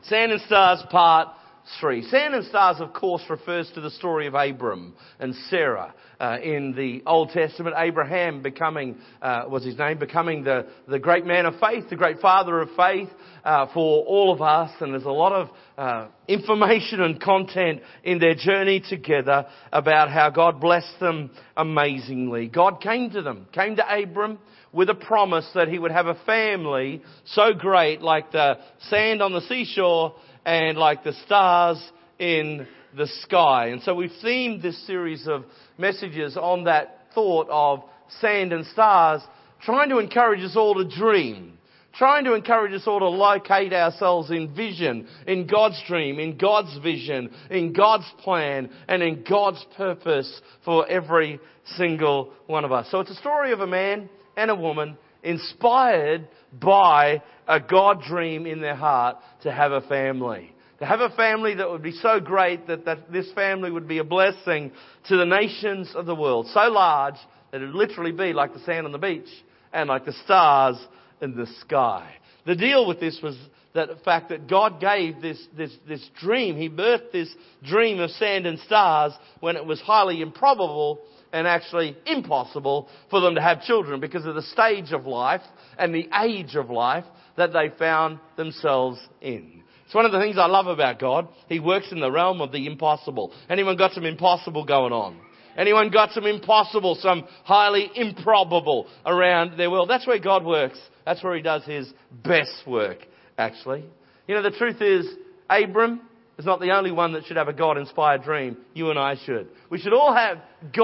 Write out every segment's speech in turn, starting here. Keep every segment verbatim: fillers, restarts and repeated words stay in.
Sand and Stars Part three. Sand and Stars, of course, refers to the story of Abram and Sarah uh, in the Old Testament. Abraham becoming, uh, was his name, becoming the, the great man of faith, the great father of faith uh, for all of us. And there's a lot of uh, information and content in their journey together about how God blessed them amazingly. God came to them, came to Abram with a promise that he would have a family so great like the sand on the seashore and like the stars in the sky. And so we've themed this series of messages on that thought of sand and stars, trying to encourage us all to dream, trying to encourage us all to locate ourselves in vision, in God's dream, in God's vision, in God's plan, and in God's purpose for every single one of us. So it's a story of a man and a woman inspired by a God dream in their heart to have a family. To have a family that would be so great that, that this family would be a blessing to the nations of the world. So large that it would literally be like the sand on the beach and like the stars in the sky. The deal with this was that the fact that God gave this, this, this dream. He birthed this dream of sand and stars when it was highly improbable and actually impossible for them to have children because of the stage of life and the age of life that they found themselves in. It's one of the things I love about God. He works in the realm of the impossible. Anyone got some impossible going on? Anyone got some impossible, some highly improbable around their world? That's where God works. That's where he does his best work, actually. You know, the truth is, Abram is not the only one that should have a God-inspired dream. You and I should. We should all have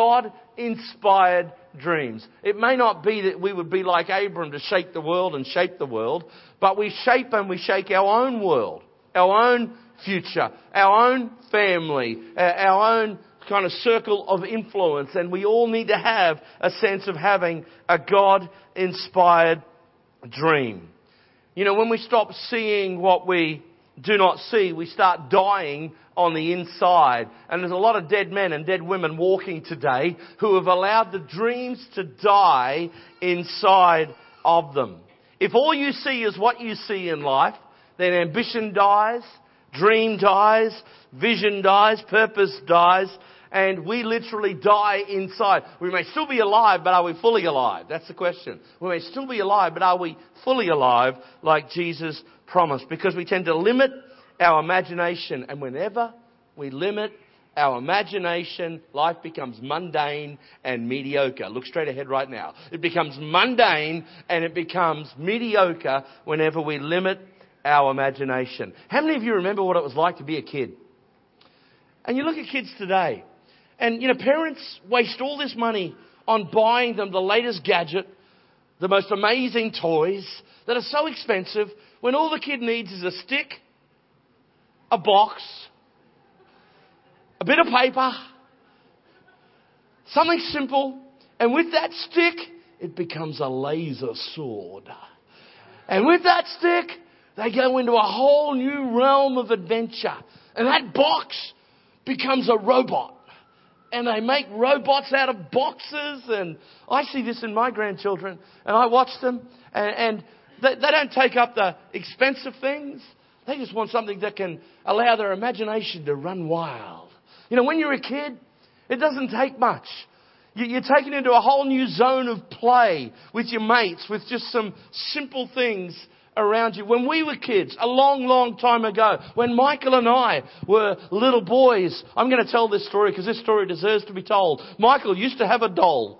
God-inspired dreams. It may not be that we would be like Abram to shake the world and shape the world, but we shape and we shake our own world, our own future, our own family, our own kind of circle of influence. And we all need to have a sense of having a God-inspired dream. You know, when we stop seeing what we do not see, we start dying on the inside. And there's a lot of dead men and dead women walking today who have allowed the dreams to die inside of them. If all you see is what you see in life, then ambition dies, dream dies, vision dies, purpose dies, and we literally die inside. We may still be alive, but are we fully alive? That's the question. We may still be alive, but are we fully alive like Jesus promised? Because we tend to limit our imagination. And whenever we limit our imagination, life becomes mundane and mediocre. Look straight ahead right now. It becomes mundane and it becomes mediocre whenever we limit our imagination. How many of you remember what it was like to be a kid? And you look at kids today, and, you know, parents waste all this money on buying them the latest gadget, the most amazing toys that are so expensive, when all the kid needs is a stick, a box, a bit of paper, something simple, and with that stick, it becomes a laser sword. And with that stick, they go into a whole new realm of adventure. And that box becomes a robot. And they make robots out of boxes. And I see this in my grandchildren. And I watch them. And, and they, they don't take up the expensive things. They just want something that can allow their imagination to run wild. You know, when you're a kid, it doesn't take much. You, you're taken into a whole new zone of play with your mates, with just some simple things around you. When we were kids, a long, long time ago, when Michael and I were little boys, I'm going to tell this story because this story deserves to be told. Michael used to have a doll.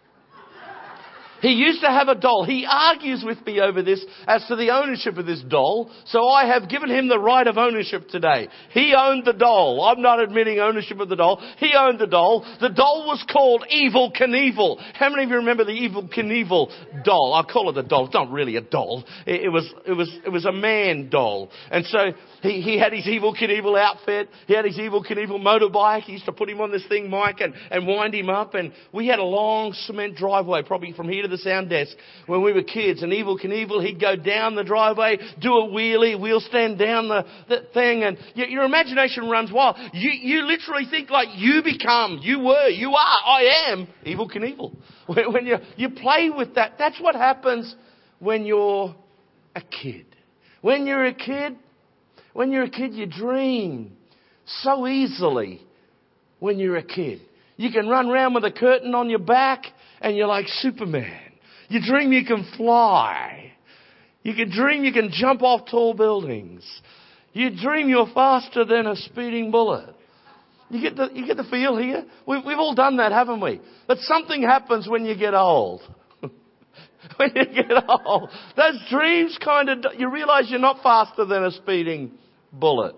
He used to have a doll. He argues with me over this as to the ownership of this doll. So I have given him the right of ownership today. He owned the doll. I'm not admitting ownership of the doll. He owned the doll. The doll was called Evel Knievel. How many of you remember the Evel Knievel doll? I'll call it a doll. It's not really a doll. It, it was, it was, it was a man doll. And so he, he had his Evel Knievel outfit. He had his Evel Knievel motorbike. He used to put him on this thing, Mike, and, and wind him up. And we had a long cement driveway, probably from here to the sound desk when we were kids. And Evel Knievel, he'd go down the driveway, do a wheelie, wheel stand down the, the thing, and your, your imagination runs wild. You, you literally think like you become, you were, you are, I am Evel Knievel. When, when you, you play with that, that's what happens when you're a kid. When you're a kid, When you're a kid, you dream so easily when you're a kid. You can run around with a curtain on your back and you're like Superman. You dream you can fly. You can dream you can jump off tall buildings. You dream you're faster than a speeding bullet. You get the, you get the feel here? We've, we've all done that, haven't we? But something happens when you get old. When you get old, those dreams kind of, you realize you're not faster than a speeding bullet.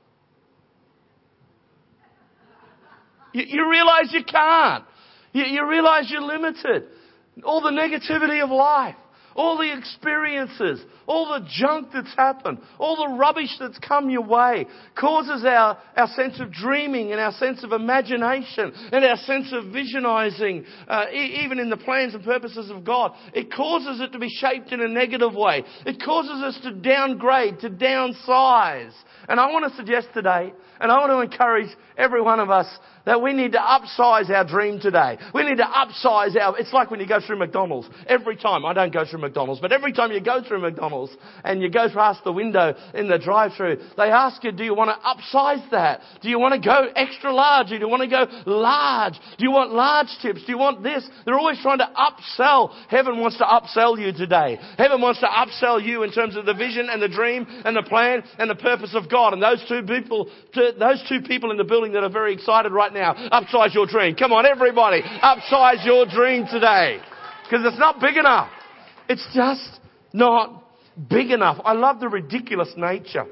You, you realize you can't. You, you realize you're limited. All the negativity of life, all the experiences, all the junk that's happened, all the rubbish that's come your way causes our, our sense of dreaming and our sense of imagination and our sense of visionizing, uh, e- even in the plans and purposes of God. It causes it to be shaped in a negative way. It causes us to downgrade, to downsize. And I want to suggest today, and I want to encourage every one of us, that we need to upsize our dream today. We need to upsize our... It's like when you go through McDonald's. Every time, I don't go through McDonald's, but every time you go through McDonald's and you go past the window in the drive-thru, they ask you, do you want to upsize that? Do you want to go extra large? Do you want to go large? Do you want large tips? Do you want this? They're always trying to upsell. Heaven wants to upsell you today. Heaven wants to upsell you in terms of the vision and the dream and the plan and the purpose of God. And those two people, those two people in the building that are very excited right now, upsize your dream. Come on, everybody, upsize your dream today. Because it's not big enough. It's just not big enough. I love the ridiculous nature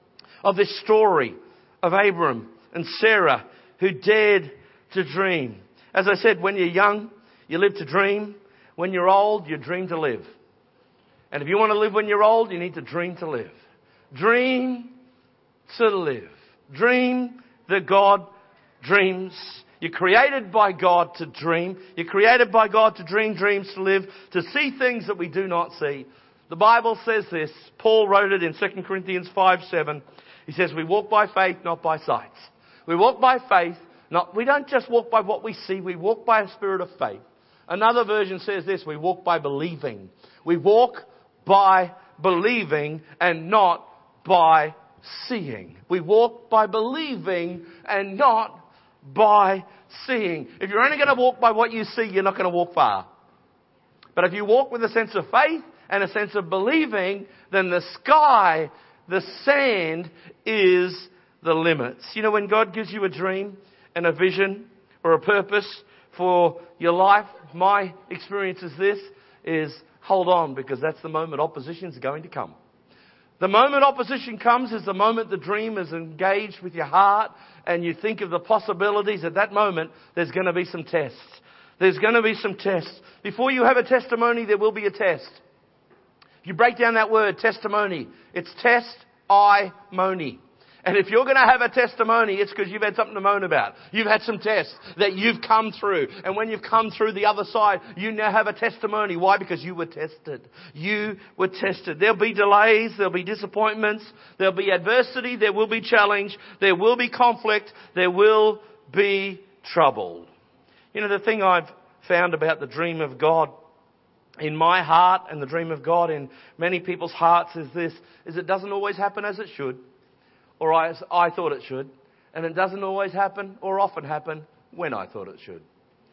of this story of Abram and Sarah who dared to dream. As I said, when you're young, you live to dream. When you're old, you dream to live. And if you want to live when you're old, you need to dream to live. Dream to live. Dream that God dreams. You're created by God to dream. You're created by God to dream dreams, to live, to see things that we do not see. The Bible says this. Paul wrote it in Second Corinthians five seven. He says, we walk by faith, not by sight. We walk by faith. Not, we don't just walk by what we see. We walk by a spirit of faith. Another version says this. We walk by believing. We walk by believing and not by seeing. We walk by believing and not by seeing. If you're only going to walk by what you see, you're not going to walk far. But if you walk with a sense of faith and a sense of believing, then the sky, the sand is the limits. You know, when God gives you a dream and a vision or a purpose for your life, my experience is this, is hold on, because that's the moment opposition is going to come. The moment opposition comes is the moment the dream is engaged with your heart and you think of the possibilities. At that moment, there's going to be some tests. There's going to be some tests. Before you have a testimony, there will be a test. If you break down that word, testimony, it's test-I-mony. And if you're going to have a testimony, it's because you've had something to moan about. You've had some tests that you've come through. And when you've come through the other side, you now have a testimony. Why? Because you were tested. You were tested. There'll be delays. There'll be disappointments. There'll be adversity. There will be challenge. There will be conflict. There will be trouble. You know, the thing I've found about the dream of God in my heart and the dream of God in many people's hearts is this, is it doesn't always happen as it should. Or as I thought it should. And it doesn't always happen or often happen when I thought it should.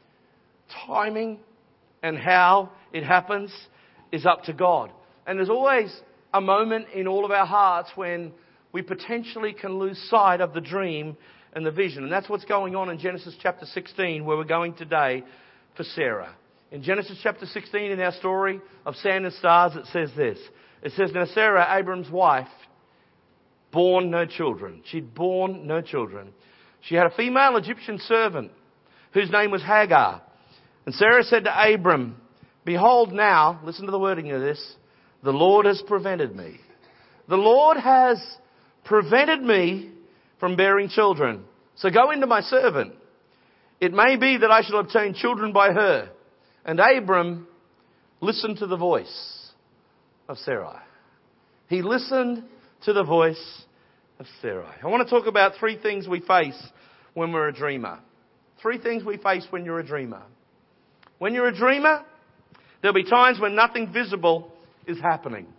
Timing and how it happens is up to God. And there's always a moment in all of our hearts when we potentially can lose sight of the dream and the vision. And that's what's going on in Genesis chapter sixteen, where we're going today for Sarah. In Genesis chapter sixteen, in our story of sand and stars, it says this. It says, now Sarah, Abram's wife, born no children. She'd born no children. She had a female Egyptian servant whose name was Hagar. And Sarah said to Abram, behold now, listen to the wording of this, the Lord has prevented me. The Lord has prevented me from bearing children. So go into my servant. It may be that I shall obtain children by her. And Abram listened to the voice of Sarai. He listened to the voice of Sarai. I want to talk about three things we face when we're a dreamer. Three things we face when you're a dreamer. When you're a dreamer, there'll be times when nothing visible is happening.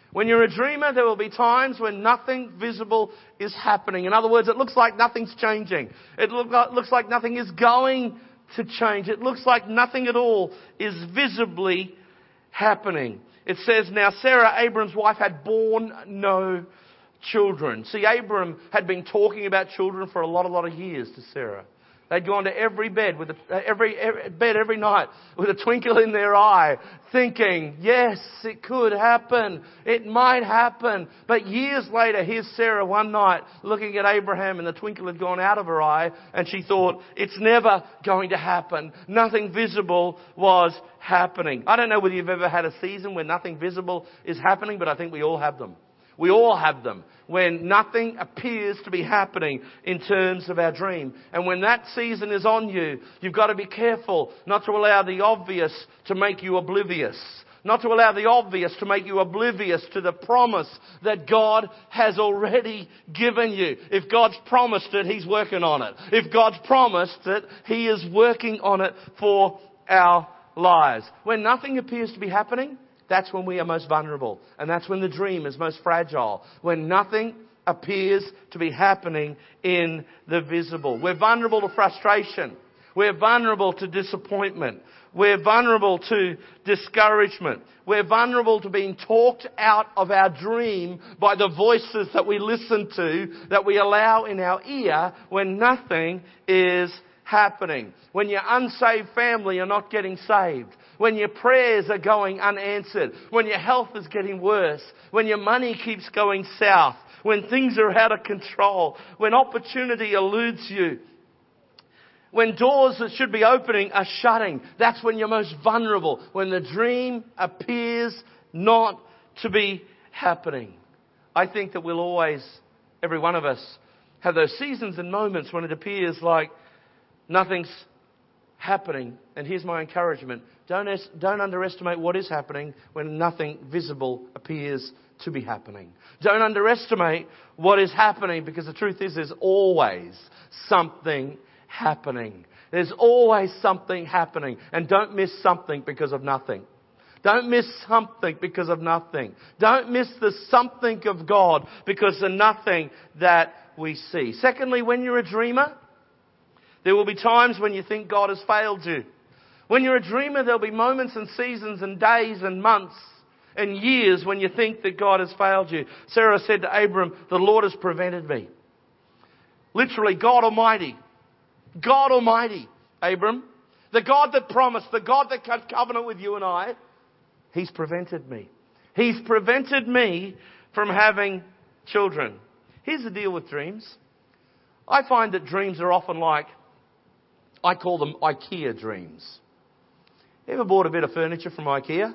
When you're a dreamer, there will be times when nothing visible is happening. In other words, it looks like nothing's changing. It look like, looks like nothing is going to change. It looks like nothing at all is visibly happening. It says, now Sarah, Abram's wife, had borne no children. See, Abram had been talking about children for a lot, a lot of years to Sarah. They'd gone to every bed with a, every, every bed every night with a twinkle in their eye, thinking, yes, it could happen. It might happen. But years later, here's Sarah one night looking at Abraham, and the twinkle had gone out of her eye, and she thought, it's never going to happen. Nothing visible was happening. I don't know whether you've ever had a season where nothing visible is happening, but I think we all have them. We all have them when nothing appears to be happening in terms of our dream. And when that season is on you, you've got to be careful not to allow the obvious to make you oblivious. Not to allow the obvious to make you oblivious to the promise that God has already given you. If God's promised it, He's working on it. If God's promised it, He is working on it for our lives. When nothing appears to be happening, that's when we are most vulnerable. And that's when the dream is most fragile. When nothing appears to be happening in the visible. We're vulnerable to frustration. We're vulnerable to disappointment. We're vulnerable to discouragement. We're vulnerable to being talked out of our dream by the voices that we listen to, that we allow in our ear when nothing is happening. When your unsaved family are not getting saved. When your prayers are going unanswered. When your health is getting worse. When your money keeps going south. When things are out of control. When opportunity eludes you. When doors that should be opening are shutting. That's when you're most vulnerable. When the dream appears not to be happening. I think that we'll always, every one of us, have those seasons and moments when it appears like nothing's happening. And here's my encouragement. Don't, es- don't underestimate what is happening when nothing visible appears to be happening. Don't underestimate what is happening, because the truth is there's always something happening. There's always something happening. And don't miss something because of nothing. Don't miss something because of nothing. Don't miss the something of God because of nothing that we see. Secondly, when you're a dreamer, there will be times when you think God has failed you. When you're a dreamer, there'll be moments and seasons and days and months and years when you think that God has failed you. Sarah said to Abram, the Lord has prevented me. Literally, God Almighty. God Almighty, Abram. The God that promised, the God that cut covenant with you and I. He's prevented me. He's prevented me from having children. Here's the deal with dreams. I find that dreams are often like, I call them IKEA dreams. You ever bought a bit of furniture from IKEA?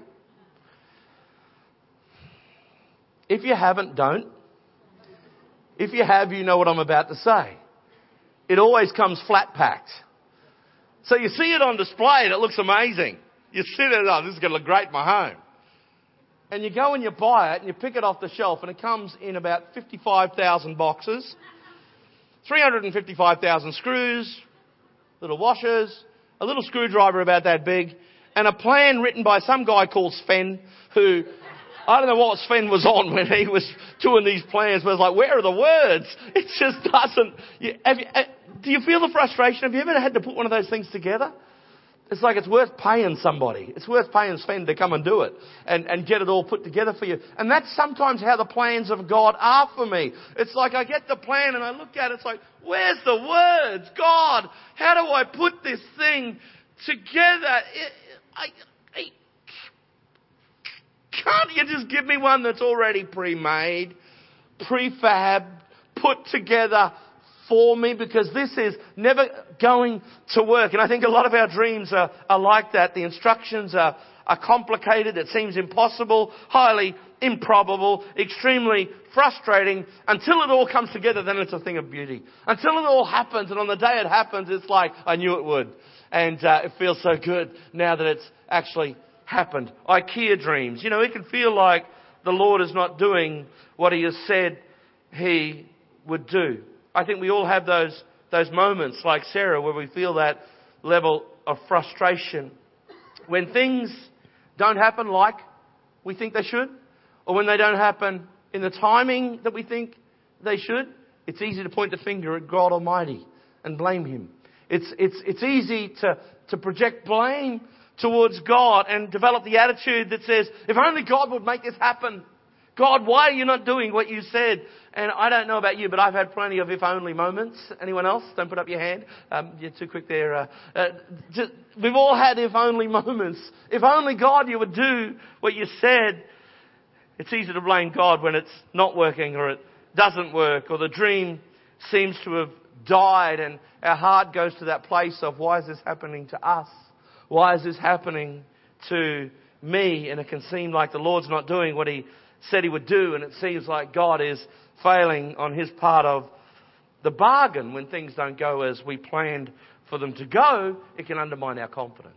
If you haven't, don't. If you have, you know what I'm about to say. It always comes flat packed. So you see it on display and it looks amazing. You sit there, oh, this is going to look great in my home. And you go and you buy it and you pick it off the shelf and it comes in about fifty-five thousand boxes, three hundred fifty-five thousand screws, little washers, a little screwdriver about that big, and a plan written by some guy called Sven, who, I don't know what Sven was on when he was doing these plans, but it's like, where are the words? It just doesn't. You, have you, do you feel the frustration? Have you ever had to put one of those things together? It's like it's worth paying somebody. It's worth paying Sven to come and do it and, and get it all put together for you. And that's sometimes how the plans of God are for me. It's like I get the plan and I look at it, it's like, where's the words? God, how do I put this thing together? It, I, I, can't you just give me one that's already pre-made, prefab, put together for me? Because this is never going to work. And I think a lot of our dreams are, are like that. The instructions are, are complicated. It seems impossible, highly improbable, extremely frustrating. Until it all comes together, then it's a thing of beauty. Until it all happens, and on the day it happens, it's like, I knew it would. And uh, it feels so good now that it's actually happened. IKEA dreams. You know, it can feel like the Lord is not doing what He has said He would do. I think we all have those those moments like Sarah where we feel that level of frustration. When things don't happen like we think they should, or when they don't happen in the timing that we think they should, it's easy to point the finger at God Almighty and blame Him. It's, it's, it's easy to, to project blame towards God and develop the attitude that says, if only God would make this happen. God, why are you not doing what you said? And I don't know about you, but I've had plenty of if only moments. Anyone else? Don't put up your hand. Um, you're too quick there. Uh, uh, just, we've all had if only moments. If only God, you would do what you said. It's easy to blame God when it's not working or it doesn't work or the dream seems to have died, and our heart goes to that place of, why is this happening to us? Why is this happening to me? And it can seem like the Lord's not doing what He said He would do, and it seems like God is failing on His part of the bargain. When things don't go as we planned for them to go, it can undermine our confidence.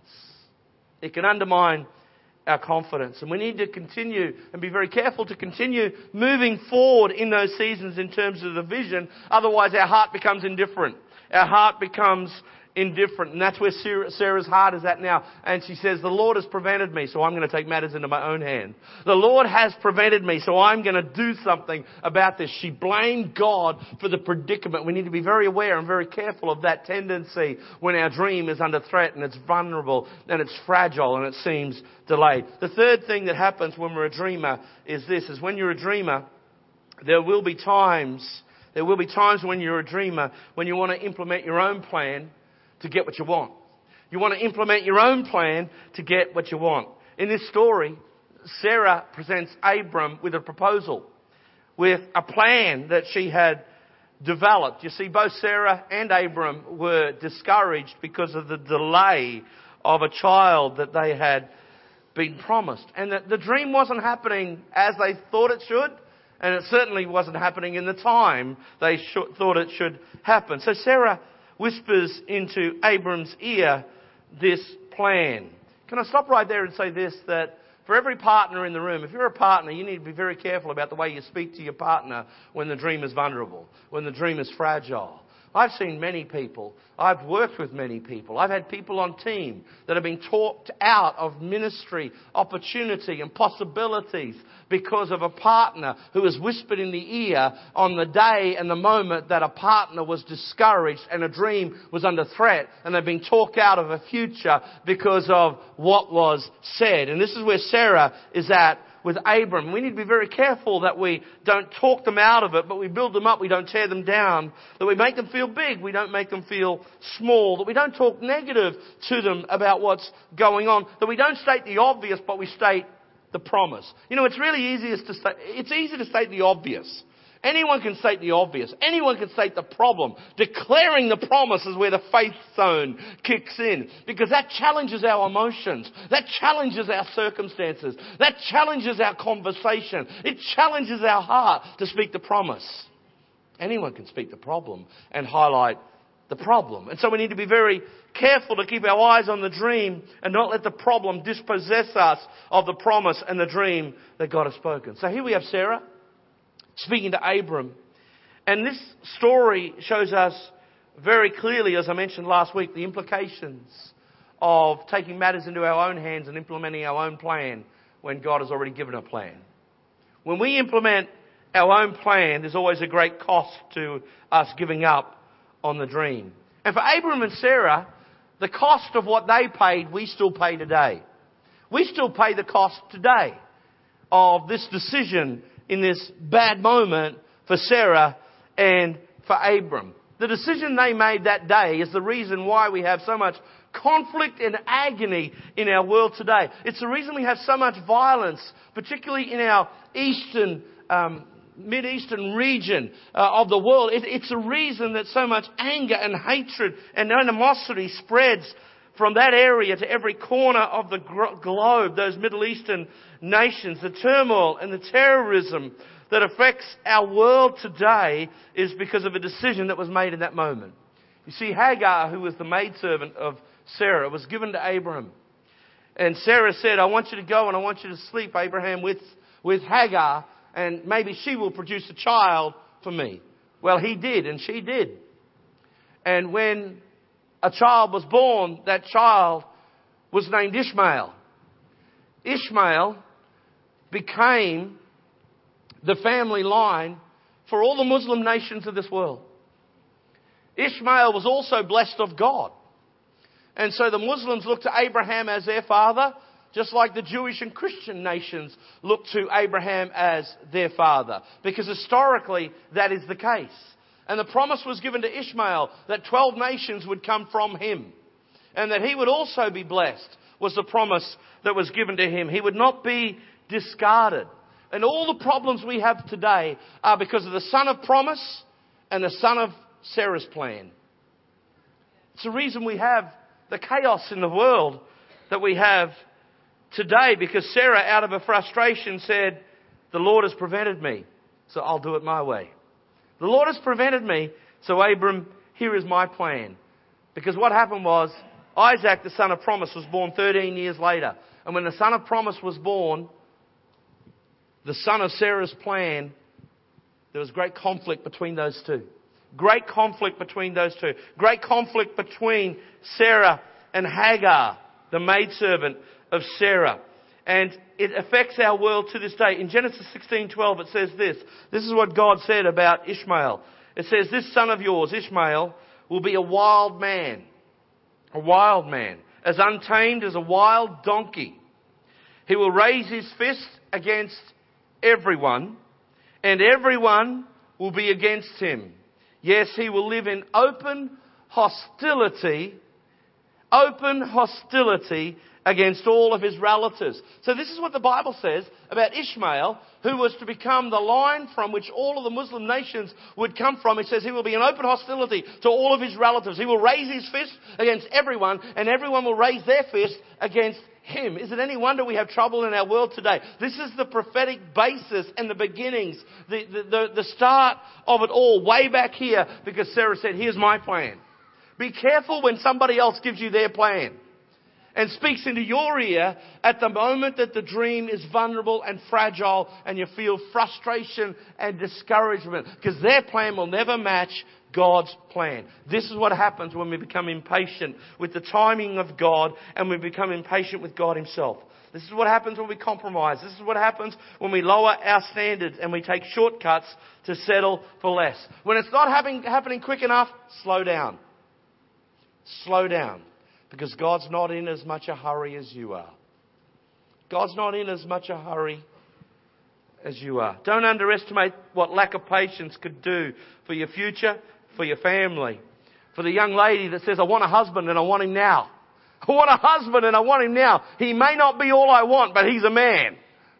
It can undermine our confidence. And we need to continue and be very careful to continue moving forward in those seasons in terms of the vision. Otherwise, our heart becomes indifferent. Our heart becomes indifferent. And that's where Sarah's heart is at now. And she says, the Lord has prevented me, so I'm going to take matters into my own hand. The Lord has prevented me, so I'm going to do something about this. She blamed God for the predicament. We need to be very aware and very careful of that tendency when our dream is under threat and it's vulnerable and it's fragile and it seems delayed. The third thing that happens when we're a dreamer is this, is when you're a dreamer, there will be times, there will be times when you're a dreamer when you want to implement your own plan to get what you want. You want to implement your own plan to get what you want. In this story, Sarah presents Abram with a proposal, with a plan that she had developed. You see, both Sarah and Abram were discouraged because of the delay of a child that they had been promised. And that the dream wasn't happening as they thought it should, and it certainly wasn't happening in the time they sh- thought it should happen. So Sarah whispers into Abram's ear this plan. Can I stop right there and say this, that for every partner in the room, if you're a partner, you need to be very careful about the way you speak to your partner when the dream is vulnerable, when the dream is fragile. I've seen many people, I've worked with many people, I've had people on team that have been talked out of ministry, opportunity and possibilities because of a partner who was whispered in the ear on the day and the moment that a partner was discouraged and a dream was under threat, and they've been talked out of a future because of what was said. And this is where Sarah is at with Abram. We need to be very careful that we don't talk them out of it, but we build them up, we don't tear them down, that we make them feel big, we don't make them feel small, that we don't talk negative to them about what's going on, that we don't state the obvious, but we state the promise. You know, it's really easiest to state, it's easy to state the obvious. Anyone can state the obvious. Anyone can state the problem. Declaring the promise is where the faith zone kicks in, because that challenges our emotions. That challenges our circumstances. That challenges our conversation. It challenges our heart to speak the promise. Anyone can speak the problem and highlight the problem. And so we need to be very careful to keep our eyes on the dream and not let the problem dispossess us of the promise and the dream that God has spoken. So here we have Sarah speaking to Abram. And this story shows us very clearly, as I mentioned last week, the implications of taking matters into our own hands and implementing our own plan when God has already given a plan. When we implement our own plan, there's always a great cost to us giving up on the dream. And for Abram and Sarah, the cost of what they paid, we still pay today. We still pay the cost today of this decision in this bad moment for Sarah and for Abram. The decision they made that day is the reason why we have so much conflict and agony in our world today. It's the reason we have so much violence, particularly in our eastern, um, Mid-Eastern region uh, of the world. It, it's a reason that so much anger and hatred and animosity spreads from that area to every corner of the gro- globe, those Middle Eastern nations. The turmoil and the terrorism that affects our world today is because of a decision that was made in that moment. You see, Hagar, who was the maidservant of Sarah, was given to Abraham. And Sarah said, I want you to go and I want you to sleep, Abraham, with, with Hagar, and maybe she will produce a child for me. Well, he did, and she did. And when a child was born, that child was named Ishmael. Ishmael became the family line for all the Muslim nations of this world. Ishmael was also blessed of God. And so the Muslims looked to Abraham as their father, just like the Jewish and Christian nations looked to Abraham as their father. Because historically, that is the case. And the promise was given to Ishmael that twelve nations would come from him. And that he would also be blessed was the promise that was given to him. He would not be discarded. And all the problems we have today are because of the son of promise and the son of Sarah's plan. It's the reason we have the chaos in the world that we have today, because Sarah, out of her frustration, said, the Lord has prevented me, so I'll do it my way. The Lord has prevented me, so Abram, here is my plan. Because what happened was, Isaac, the son of promise, was born thirteen years later. And when the son of promise was born, the son of Sarah's plan, there was great conflict between those two. Great conflict between those two. Great conflict between Sarah and Hagar, the maidservant of Sarah. And it affects our world to this day. In Genesis sixteen twelve it says this. This is what God said about Ishmael. It says, this son of yours, Ishmael, will be a wild man. A wild man. As untamed as a wild donkey. He will raise his fist against everyone, and everyone will be against him. Yes, he will live in open hostility, open hostility against all of his relatives. So this is what the Bible says about Ishmael, who was to become the line from which all of the Muslim nations would come from. It says he will be in open hostility to all of his relatives. He will raise his fist against everyone, and everyone will raise their fist against him. Is it any wonder we have trouble in our world today? This is the prophetic basis and the beginnings, the, the, the, the start of it all, way back here, because Sarah said, here's my plan. Be careful when somebody else gives you their plan and speaks into your ear at the moment that the dream is vulnerable and fragile and you feel frustration and discouragement, because their plan will never match God's plan. This is what happens when we become impatient with the timing of God and we become impatient with God himself. This is what happens when we compromise. This is what happens when we lower our standards and we take shortcuts to settle for less. When it's not having, happening quick enough, slow down. Slow down. Because God's not in as much a hurry as you are. God's not in as much a hurry as you are. Don't underestimate what lack of patience could do for your future, for your family. For the young lady that says, I want a husband and I want him now. I want a husband and I want him now. He may not be all I want, but he's a man.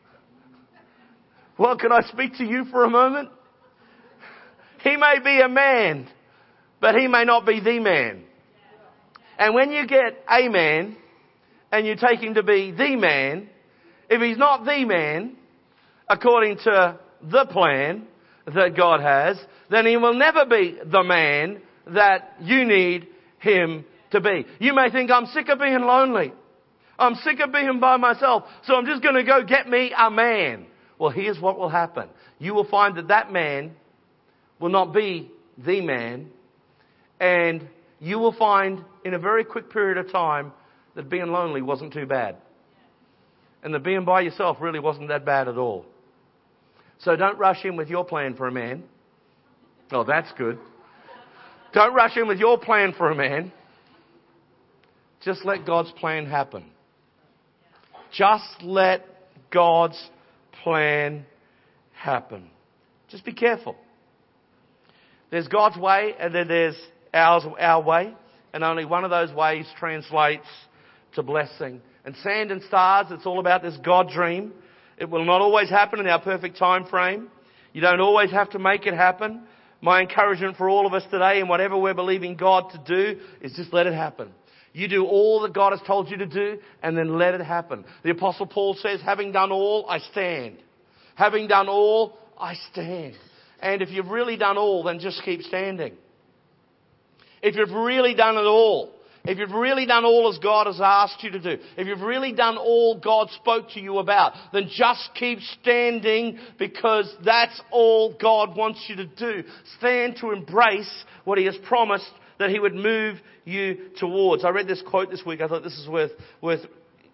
Well, can I speak to you for a moment? He may be a man, but he may not be the man. And when you get a man and you take him to be the man, if he's not the man, according to the plan that God has, then he will never be the man that you need him to be. You may think, I'm sick of being lonely. I'm sick of being by myself, so I'm just going to go get me a man. Well, here's what will happen. You will find that that man will not be the man, and you will find in a very quick period of time that being lonely wasn't too bad. And that being by yourself really wasn't that bad at all. So don't rush in with your plan for a man. Oh, that's good. Don't rush in with your plan for a man. Just let God's plan happen. Just let God's plan happen. Just be careful. There's God's way and then there's ours, our way. And only one of those ways translates to blessing. And sand and stars, it's all about this God dream. It will not always happen in our perfect time frame. You don't always have to make it happen. My encouragement for all of us today, and whatever we're believing God to do, is just let it happen. You do all that God has told you to do, and then let it happen. The Apostle Paul says, having done all, I stand. Having done all, I stand. And if you've really done all, then just keep standing. If you've really done it all, if you've really done all as God has asked you to do, if you've really done all God spoke to you about, then just keep standing, because that's all God wants you to do. Stand to embrace what he has promised that he would move you towards. I read this quote this week. I thought this is worth, worth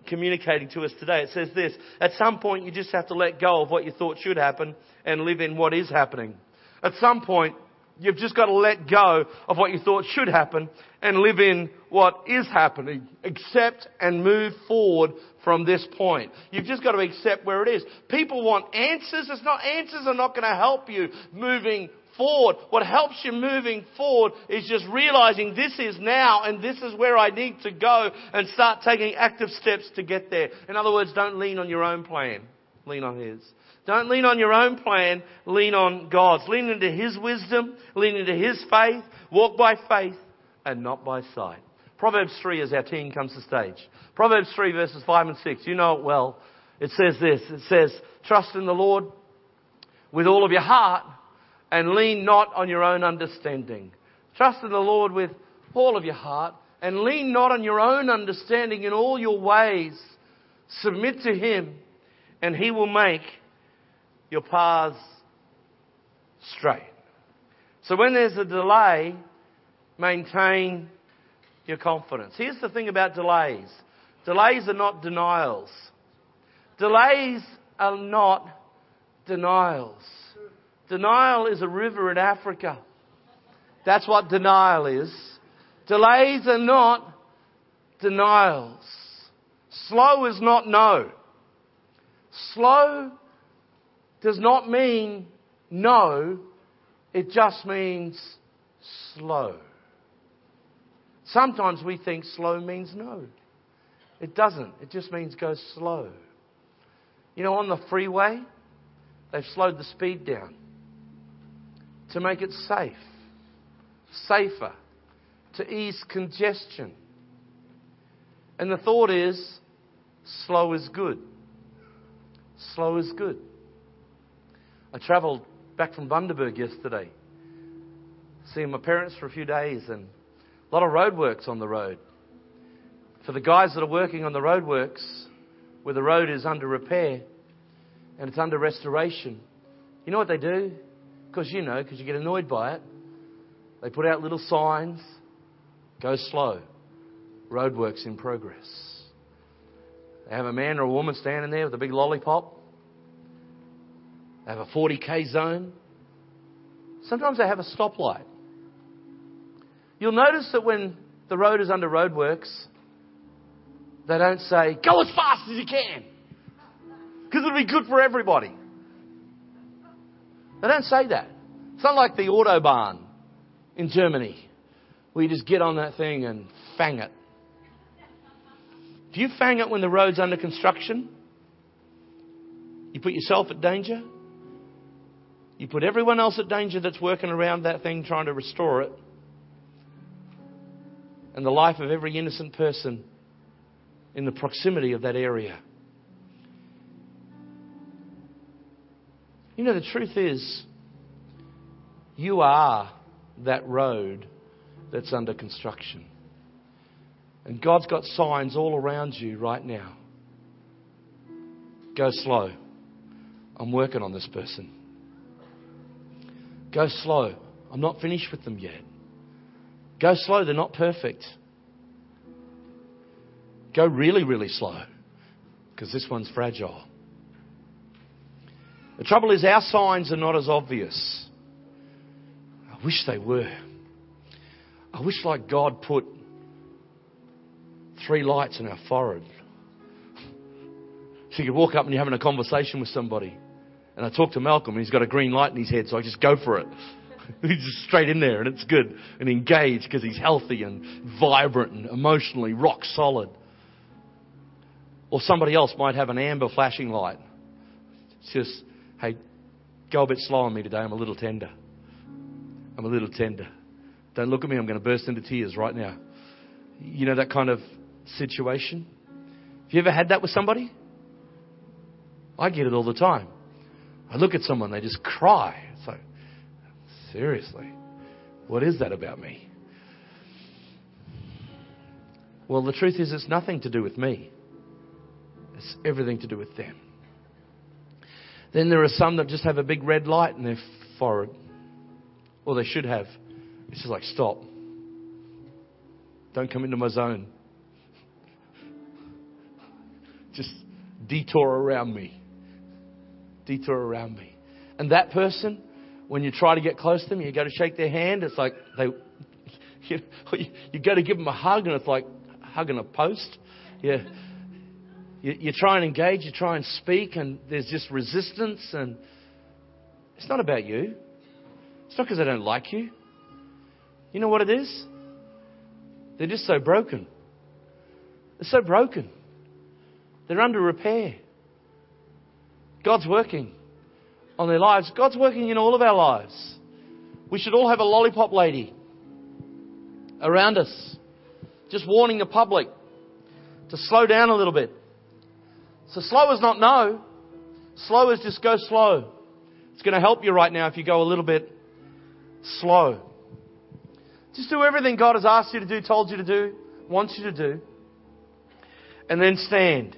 communicating to us today. It says this: at some point you just have to let go of what you thought should happen and live in what is happening. At some point you've just got to let go of what you thought should happen and live in what is happening. Accept and move forward from this point. You've just got to accept where it is. People want answers. It's not, answers are not going to help you moving forward. What helps you moving forward is just realizing this is now and this is where I need to go, and start taking active steps to get there. In other words, don't lean on your own plan. Lean on His. Don't lean on your own plan. Lean on God's. Lean into His wisdom. Lean into His faith. Walk by faith and not by sight. Proverbs three, as our team comes to stage. Proverbs three verses five and six. You know it well. It says this. It says, trust in the Lord with all of your heart and lean not on your own understanding. Trust in the Lord with all of your heart and lean not on your own understanding. In all your ways submit to Him, and He will make your paths straight. So when there's a delay, maintain your confidence. Here's the thing about delays. Delays are not denials. Delays are not denials. Denial is a river in Africa. That's what denial is. Delays are not denials. Slow is not no. Slow does not mean no. It just means slow. Sometimes we think slow means no. It doesn't. It just means go slow. You know, on the freeway, they've slowed the speed down to make it safe, safer, to ease congestion. And the thought is, slow is good. Slow is good. I travelled back from Bundaberg yesterday, seeing my parents for a few days, and a lot of roadworks on the road. For the guys that are working on the roadworks, where the road is under repair and it's under restoration, you know what they do? Because you know, because you get annoyed by it. They put out little signs, go slow, roadworks in progress. They have a man or a woman standing there with a big lollipop. They have a forty k zone. Sometimes they have a stoplight. You'll notice that when the road is under roadworks, they don't say, go as fast as you can, because it'll be good for everybody. They don't say that. It's not like the Autobahn in Germany, where you just get on that thing and fang it. Do you fang it when the road's under construction? You put yourself at danger. You put everyone else at danger that's working around that thing trying to restore it. And the life of every innocent person in the proximity of that area. You know, the truth is, you are that road that's under construction. And God's got signs all around you right now. Go slow. I'm working on this person. Go slow. I'm not finished with them yet. Go slow. They're not perfect. Go really, really slow, because this one's fragile. The trouble is, our signs are not as obvious. I wish they were. I wish, like God, put three lights in our forehead. So you could walk up and you're having a conversation with somebody. And I talk to Malcolm and he's got a green light in his head, so I just go for it. He's just straight in there, and it's good. And engaged because he's healthy and vibrant and emotionally rock solid. Or somebody else might have an amber flashing light. It's just, hey, go a bit slow on me today. I'm a little tender. I'm a little tender. Don't look at me. I'm going to burst into tears right now. You know, that kind of situation. Have you ever had that with somebody? I get it all the time. I look at someone, they just cry. It's like, seriously, what is that about me? Well, the truth is, it's nothing to do with me. It's everything to do with them. Then there are some that just have a big red light in their forehead. Or they should have. It's just like, stop. Don't come into my zone. detour around me. Detour around me. And that person, when you try to get close to them, you go to shake their hand, it's like they, you, you go to give them a hug and it's like hugging a post. Yeah. You, you try and engage, you try and speak, and there's just resistance. And it's not about you. It's not because they don't like you. You know what it is? They're just so broken. They're so broken. They're under repair. God's working on their lives. God's working in all of our lives. We should all have a lollipop lady around us, just warning the public to slow down a little bit. So slow is not no. Slow is just go slow. It's going to help you right now if you go a little bit slow. Just do everything God has asked you to do, told you to do, wants you to do. And then stand.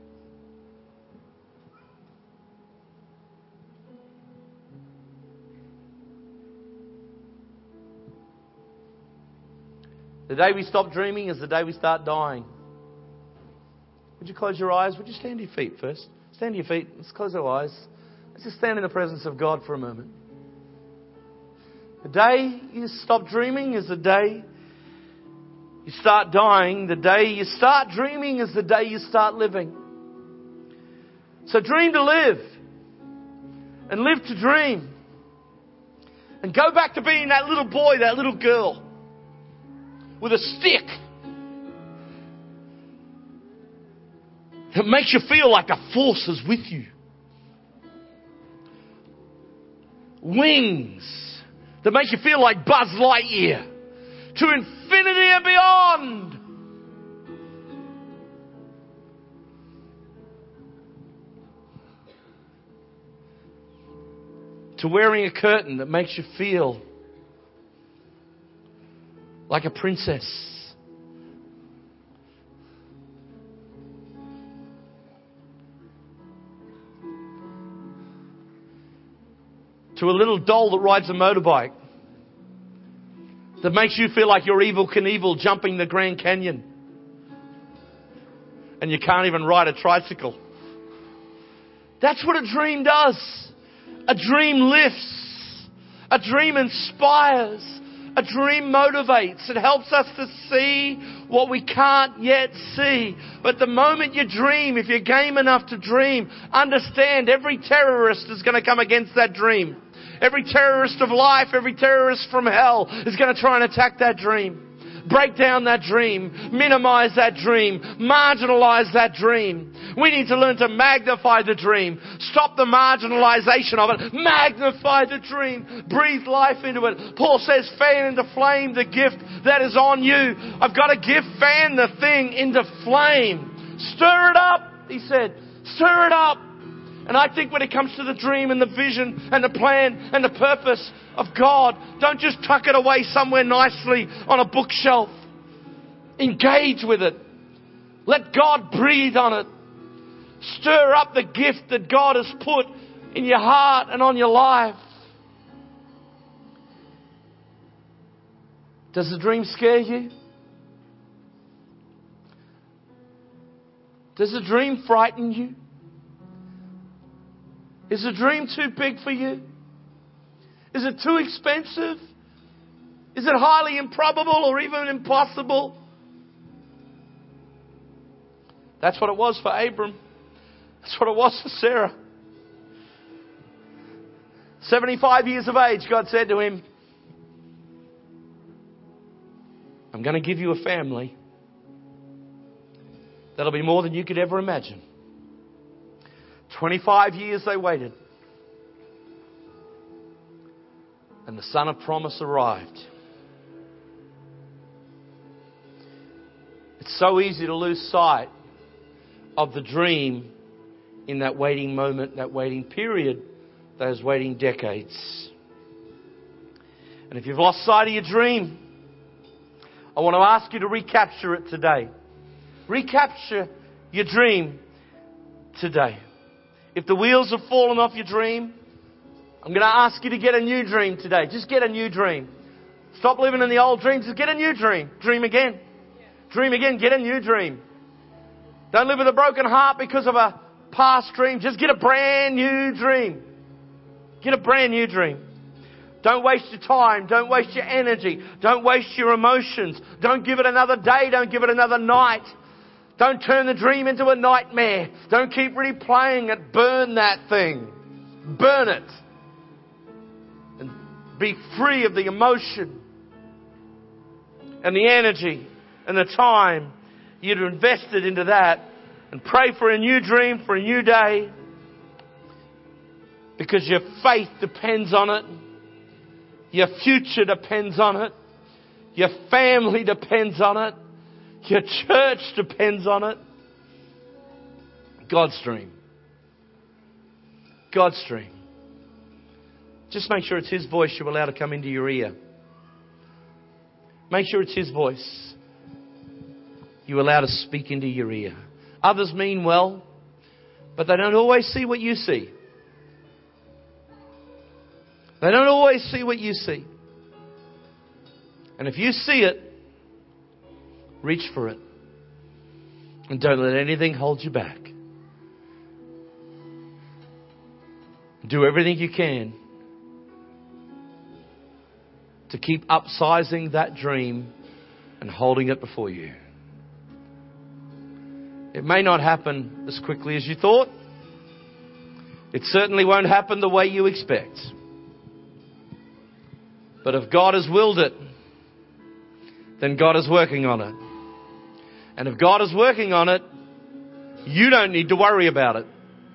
The day we stop dreaming is the day we start dying. Would you close your eyes? Would you stand to your feet first? Stand to your feet. Let's close our eyes. Let's just stand in the presence of God for a moment. The day you stop dreaming is the day you start dying. The day you start dreaming is the day you start living. So dream to live. And live to dream. And go back to being that little boy, that little girl. With a stick. That makes you feel like a force is with you. Wings. That make you feel like Buzz Lightyear. To infinity and beyond. To wearing a curtain that makes you feel like a princess. To a little doll that rides a motorbike. That makes you feel like you're Evel Knievel jumping the Grand Canyon. And you can't even ride a tricycle. That's what a dream does. A dream lifts. A dream inspires. A dream motivates. It helps us to see what we can't yet see. But the moment you dream, if you're game enough to dream, understand every terrorist is going to come against that dream. Every terrorist of life, every terrorist from hell is going to try and attack that dream. Break down that dream. Minimize that dream. Marginalize that dream. We need to learn to magnify the dream. Stop the marginalization of it. Magnify the dream. Breathe life into it. Paul says, fan into flame the gift that is on you. I've got a gift. Fan the thing into flame. Stir it up, he said. Stir it up. And I think when it comes to the dream and the vision and the plan and the purpose of God, don't just tuck it away somewhere nicely on a bookshelf. Engage with it. Let God breathe on it. Stir up the gift that God has put in your heart and on your life. Does the dream scare you? Does the dream frighten you? Is the dream too big for you? Is it too expensive? Is it highly improbable or even impossible? That's what it was for Abram. That's what it was for Sarah. seventy-five years of age, God said to him, I'm going to give you a family that'll be more than you could ever imagine. twenty-five years they waited. And the son of promise arrived. It's so easy to lose sight of the dream in that waiting moment, that waiting period, those waiting decades. And if you've lost sight of your dream, I want to ask you to recapture it today. Recapture your dream today. If the wheels have fallen off your dream, I'm going to ask you to get a new dream today. Just get a new dream. Stop living in the old dreams. Just get a new dream. Dream again. Dream again. Get a new dream. Don't live with a broken heart because of a past dream. Just get a brand new dream. Get a brand new dream. Don't waste your time. Don't waste your energy. Don't waste your emotions. Don't give it another day. Don't give it another night. Don't turn the dream into a nightmare. Don't keep replaying it. Burn that thing. Burn it. And be free of the emotion and the energy and the time you'd invested into that. And pray for a new dream, for a new day. Because your faith depends on it. Your future depends on it. Your family depends on it. Your church depends on it. God's dream. God's dream. Just make sure it's His voice you allow to come into your ear. Make sure it's His voice you allow to speak into your ear. Others mean well, but they don't always see what you see. They don't always see what you see. And if you see it, reach for it. And don't let anything hold you back. Do everything you can to keep upsizing that dream and holding it before you. It may not happen as quickly as you thought. It certainly won't happen the way you expect. But if God has willed it, then God is working on it. And if God is working on it, you don't need to worry about it.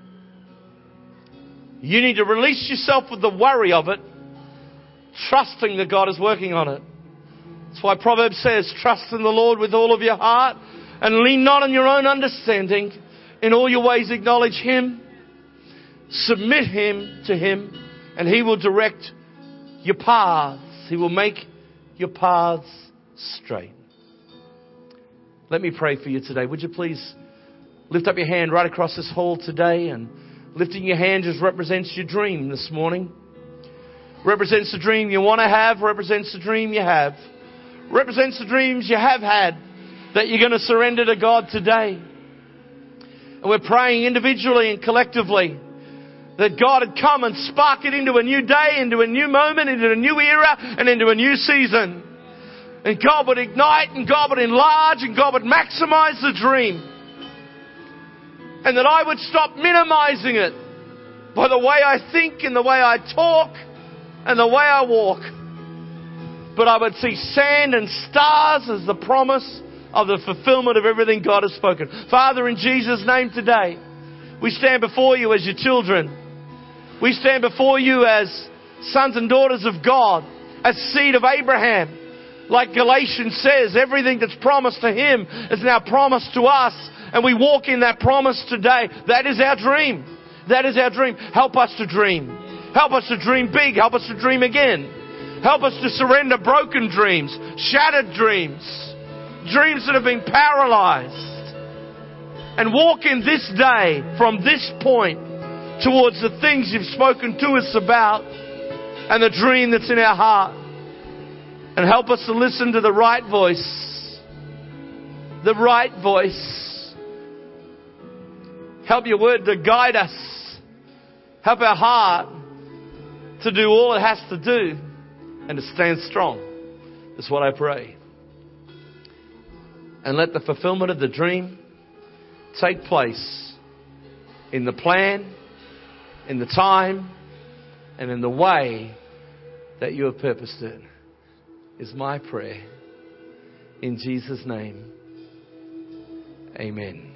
You need to release yourself with the worry of it, trusting that God is working on it. That's why Proverbs says, trust in the Lord with all of your heart and lean not on your own understanding. In all your ways acknowledge Him. Submit Him to Him, and He will direct your paths. He will make your paths straight. Let me pray for you today. Would you please lift up your hand right across this hall today? And lifting your hand just represents your dream this morning. Represents the dream you want to have. Represents the dream you have. Represents the dreams you have had that you're going to surrender to God today. And we're praying individually and collectively that God had come and spark it into a new day, into a new moment, into a new era, and into a new season. And God would ignite, and God would enlarge, and God would maximize the dream. And that I would stop minimizing it by the way I think and the way I talk and the way I walk. But I would see sand and stars as the promise of the fulfillment of everything God has spoken. Father, in Jesus' name today, we stand before you as your children. We stand before you as sons and daughters of God, as seed of Abraham. Like Galatians says, everything that's promised to him is now promised to us. And we walk in that promise today. That is our dream. That is our dream. Help us to dream. Help us to dream big. Help us to dream again. Help us to surrender broken dreams, shattered dreams, dreams that have been paralyzed. And walk in this day from this point towards the things you've spoken to us about and the dream that's in our heart. And help us to listen to the right voice. The right voice. Help your word to guide us. Help our heart to do all it has to do and to stand strong. That's what I pray. And let the fulfillment of the dream take place in the plan, in the time, and in the way that you have purposed it, is my prayer. In Jesus' name, amen.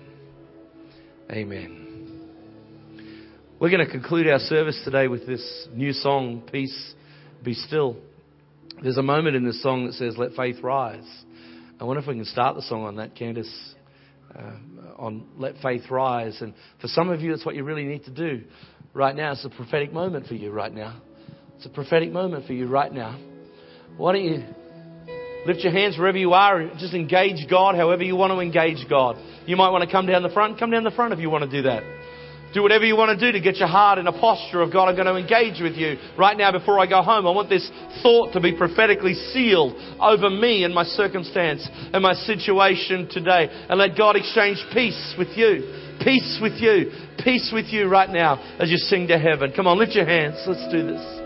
Amen. We're going to conclude our service today with this new song, Peace, Be Still. There's a moment in this song that says, let faith rise. I wonder if we can start the song on that, Candace, uh, on Let Faith Rise. And for some of you, that's what you really need to do right now. It's a prophetic moment for you right now. It's a prophetic moment for you right now. Why don't you lift your hands wherever you are and just engage God however you want to engage God. You might want to come down the front. Come down the front if you want to do that. Do whatever you want to do to get your heart in a posture of, God, I'm going to engage with you right now before I go home. I want this thought to be prophetically sealed over me and my circumstance and my situation today. And let God exchange peace with you. Peace with you. Peace with you right now as you sing to heaven. Come on, lift your hands. Let's do this.